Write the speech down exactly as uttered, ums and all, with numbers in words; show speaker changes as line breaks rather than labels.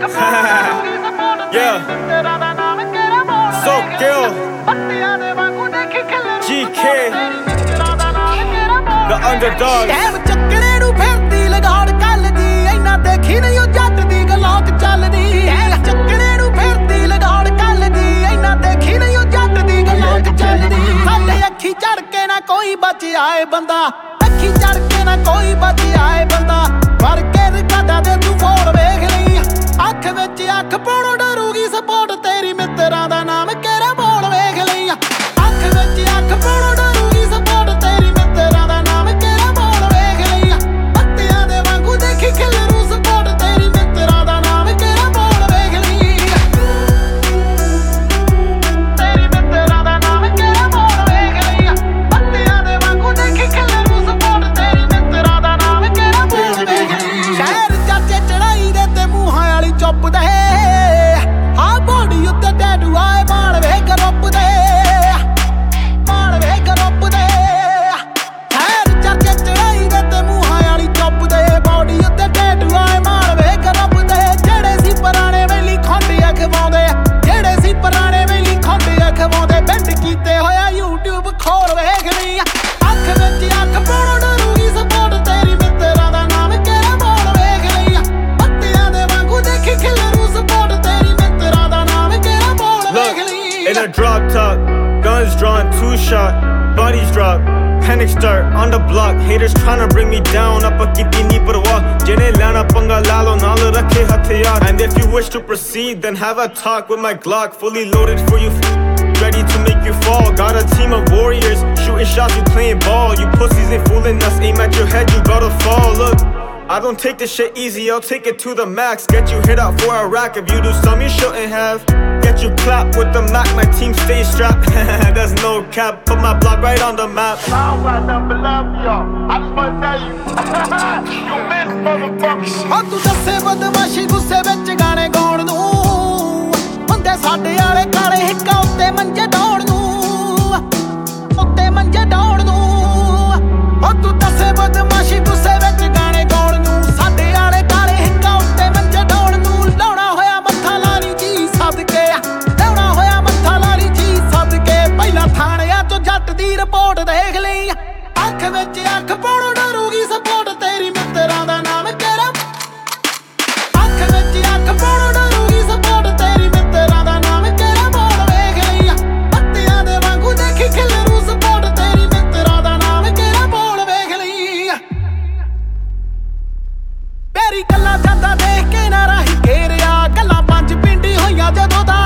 Yeah. So Gil, G K, the underdog.
ਚੱਕਣੇ ਨੂੰ ਫਿਰਦੀ ਲਗਾੜ ਕੱਲਦੀ ਇੰਨਾ ਦੇਖੀ ਨਹੀਂ ਉਹ ਜੱਟ ਦੀ ਗਲੋਕ ਚੱਲਦੀ ਚੱਕਣੇ ਨੂੰ ਫਿਰਦੀ ਲਗਾੜ ਕੱਲਦੀ ਇੰਨਾ ਦੇਖੀ ਨਹੀਂ ਉਹ ਜੱਟ ਦੀ ਗਲੋਕ ਚੱਲਦੀ ਸਾਡੇ ਅੱਖੀ ਚੜ ਕੇ ਨਾ ਕੋਈ ਬਚ ਆਏ ਬੰਦਾ ਅੱਖੀ ਚੜ ਕੇ ਨਾ ਕੋਈ ਬਚ ਆਏ ਬੰਦਾ ਵਰ ਕੇ ਰਿਕਾਡਾ ਦੇ ਤੂੰ ਫੋੜ ਵੇਖ ਲਈ ਅੱਖ ਵਿੱਚ ਅੱਖ ਪਾਉਣੋਂ ਡਰੂਗੀ ਸਪੋਰਟ ਤੇਰੀ ਮਿੱਤਰਾਂ ਦਾ ਨਾਮ ਕਿਹੜਾ ਬੋਲ ਵੇਖ ਲਈ ਅੱਖ ਵਿੱਚ ਅੱਖ ਪਾਉਣੋਂ ਡਰੂਗੀ ਸਪੋਰਟ ਤੇਰੀ ਮਿੱਤਰਾਂ ਦਾ ਨਾਮ ਕਿਹੜਾ ਬੋਲ ਵੇਖ ਲਈ ਪੱਤਿਆਂ ਦੇ ਵਾਂਗੂ ਦੇਖੀ ਖਿਲਰੂ ਸਪੋਰਟ ਤੇਰੀ ਮਿੱਤਰਾਂ ਦਾ ਨਾਮ ਕਿਹੜਾ ਬੋਲ ਵੇਖ ਲਈ ਤੇਰੀ ਮਿੱਤਰਾਂ ਦਾ ਨਾਮ ਕਿਹੜਾ ਬੋਲ ਵੇਖ ਲਈ ਪੱਤਿਆਂ ਦੇ ਵਾਂਗੂ ਦੇਖੀ ਖਿਲਰੂ ਸਪੋਰਟ ਤੇਰੀ ਮਿੱਤਰਾਂ ਦਾ ਨਾਮ ਕਿਹੜਾ ਬੋਲ ਵੇਖ ਲਈ ਸ਼ਹਿਰ ਚਾਚੇ ਚੜਾਈ ਦੇ ਤੇ ਮੂੰਹਾਂ ਵਾਲੀ ਚੁੱਪ ਦੇ ਆ ਬੋਡੀ ਉੱਤੇ ਟੈਟੂ ਆਏ ਮਾਲ ਵੇ ਗਰੁੱਪ ਦੇ ਮਾਲ ਵੇ ਗਰੁੱਪ ਦੇ ਸ਼ਹਿਰ ਚਾਚੇ ਚੜਾਈ ਦੇ ਤੇ ਮੂੰਹਾਂ ਵਾਲੀ ਚੁੱਪ ਦੇ ਬੋਡੀ ਉੱਤੇ ਟੈਟੂ ਆਏ ਮਾਲ ਵੇ ਗਰੁੱਪ ਦੇ ਜਿਹੜੇ ਸੀ ਪੁਰਾਣੇ ਵੇਲੀ ਖੰਡੇ ਖਵਾਉਂਦੇ ਜਿਹੜੇ ਸੀ ਪੁਰਾਣੇ ਵੇਲੀ ਖੰਡੇ ਖਵਾਉਂਦੇ ਬੈਂਡ ਕੀਤੇ ਹੋਇਆ YouTube ਖੋਲ ਵੇਖ ਲਈ ਅੱਖ ਵਿੱਚ ਅੱਖ ਪਾਉਣੋਂ ਡਰੂਗੀ ਸਪੋਰਟ ਤੇਰੀ ਮਿੱਤਰਾਂ ਦਾ ਨਾਮ ਕਿਹੜਾ ਬੋਲ ਵੇਖ ਲਈ ਪੱਤਿਆਂ ਦੇ ਵਾਂਗੂ ਦੇਖੀ ਖਿਲਰੂ ਸਪੋਰਟ ਤੇਰੀ ਮਿੱਤਰਾਂ ਦਾ ਨਾਮ ਕਿਹੜਾ ਬੋਲ ਵੇਖ ਲਈ
In a drop top, guns drawn, two shot, bodies drop, panic start on the block. Haters tryna bring me down, up a kitty knee पर walk. Jene lana panga lalo naal rakhe hatiyar. And if you wish to proceed, then have a talk with my Glock, fully loaded for you. Ready to make you fall. Got a team of warriors, shooting shots, you playing ball. You pussies ain't fooling us, aim at your head, you gotta fall. Look, I don't take this shit easy, I'll take it to the max. Get you hit out for a rack, if you do something you shouldn't have. Get you clapped with the Mac, my team stays strapped. There's no cap, put my block right on the map.
I don't got nothing but love for y'all. I just wanna tell you, you miss motherfuckers.
ਹਾਂ ਤੂੰ ਦੱਸੇ ਬਦਮਾਸ਼ੀ ਗੁੱਸੇ ਵਿੱਚ ਗਾਣੇ ਗਾਉਣ ਨੂੰ ਹੁੰਦੇ ਸਾਡੇ ਵਾਲੇ ਕਾਲੇ ਹਿੱਕਾਂ ਉੱਤੇ ਮੰਜੇ ਡਾਉਣ ਨੂੰ ਉੱਤੇ ਮੰਜੇ ਡਾਉਣ ਨੂੰ ਹਾਂ ਤੂੰ ਦੱਸੇ ਬਦਮਾਸ਼ੀ ਗੁੱਸੇ ਵਿੱਚ ਗਾਣੇ ਗਾਉਣ ਨੂੰ ਸਾਡੇ ਵਾਲੇ ਕਾਲੇ ਹਿੱਕਾਂ ਉੱਤੇ ਮੰਜੇ ਡਾਉਣ ਨੂੰ ਲਾਉਣਾ ਹੋਇਆ ਮੱਥਾ ਲਾਲੀ ਜੀ ਸਦਕੇ ਲਾਉਣਾ ਹੋਇਆ ਮੱਥਾ ਲਾਲੀ ਜੀ ਸਦਕੇ ਪਹਿਲਾਂ ਥਾਣਿਆਂ ਤੋਂ ਜੱਟ ਦੀ ਰਿਪੋਰਟ ਦੇਖ ਲਈ ਅੱਖ ਵਿੱਚ ਅੱਖ ਪਾਉਣੋਂ ਡਰੂਗੀ ਸਪੋਰਟ ਤੇਰੀ ਮਿੱਤਰਾਂ ਦਾ ਨਾਮ ਕਿਹੜਾ ਅੱਖ ਵਿੱਚ ਅੱਖ ਪਾਉਣੋਂ ਡਰੂਗੀ ਸਪੋਰਟ ਤੇਰੀ ਮਿੱਤਰਾਂ ਦਾ ਨਾਮ ਕਿਹੜਾ ਬੋਲ ਵੇਖ ਲਈ ਪੱਤਿਆਂ ਦੇ ਵਾਂਗੂ ਦੇਖੀ ਖਿਲਰੂ ਸਪੋਰਟ ਤੇਰੀ ਮਿੱਤਰਾਂ ਦਾ ਨਾਮ ਕਿਹੜਾ ਬੋਲ ਵੇਖ ਲਈ ਪਿਆਰੀ ਗੱਲਾਂ ਜਾਂਦਾ ਦੇਖ ਕੇ ਨਾ ਰਾਹੀ ਘੇਰਿਆ ਗੱਲਾਂ ਪੰਜ ਪਿੰਡੀ ਹੋਈਆਂ ਜਦੋਂ ਦਾ